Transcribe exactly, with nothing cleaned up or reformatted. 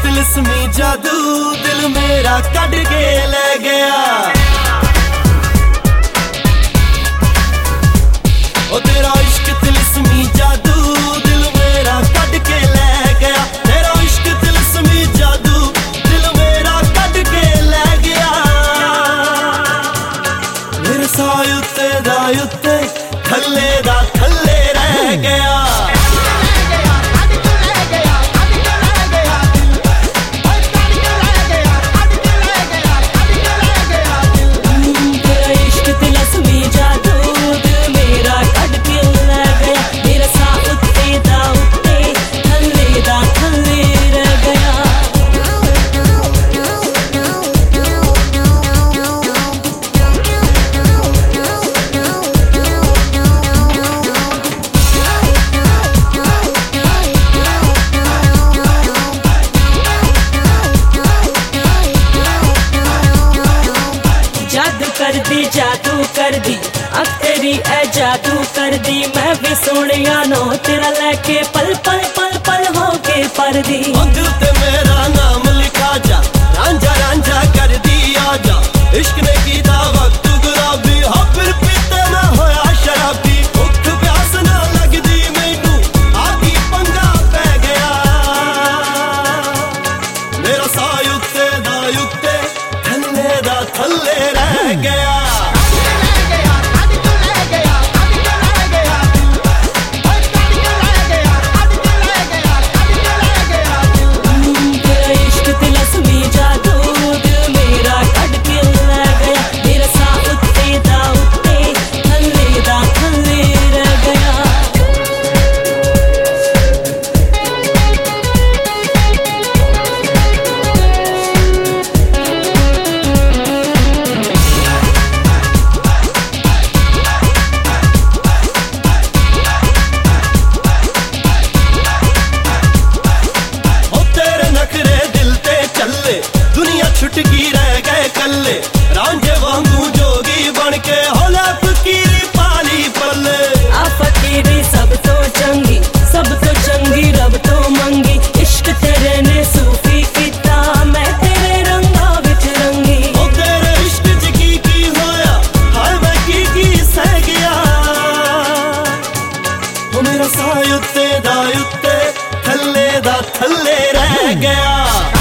तिलस्मी जादू दिल मेरा कट के ले गया। ओ तेरा इश्क तिलस्मी जादू दिल मेरा कट के ले गया। तेरा इश्क तिलस्मी जादू दिल मेरा कट के ले गया। मेरे साए उत्ते दा उत्ते थल्ले दा थल्ले रह गया। कर दी जादू कर दी अब तेरी ऐ जादू कर दी। मैं भी सोनिया नो तेरा लेके पल पल पल पल होके पर दी। दिल ते मेरा नाम लिखा जा रांझा रांझा कर दी आजा। इश्क ने कीता वक्त गुलाबी हाँ फिर पीते ना होया शराबी। भुख प्यास ना लगदी मैनू आगी पंगा पै गया। मेरा साए उत्ते दा उत्ते थल्ले दा थल्ले रह गया। छुटकी रह गए कल्ले रांझे वांगू जोगी बन के होला फकीरी पाली पल्ले। आ फकीरी सब तो चंगी सब तो चंगी रब तो मंगी। इश्क तेरे ने सूफी किता मैं तेरे रंगा विच रंगी। ओ तेरे इश्क च की की होया हाय मैं की की सह गया। ओ मेरा साए उत्ते दा उत्ते थल्ले दा थल्ले रह गया।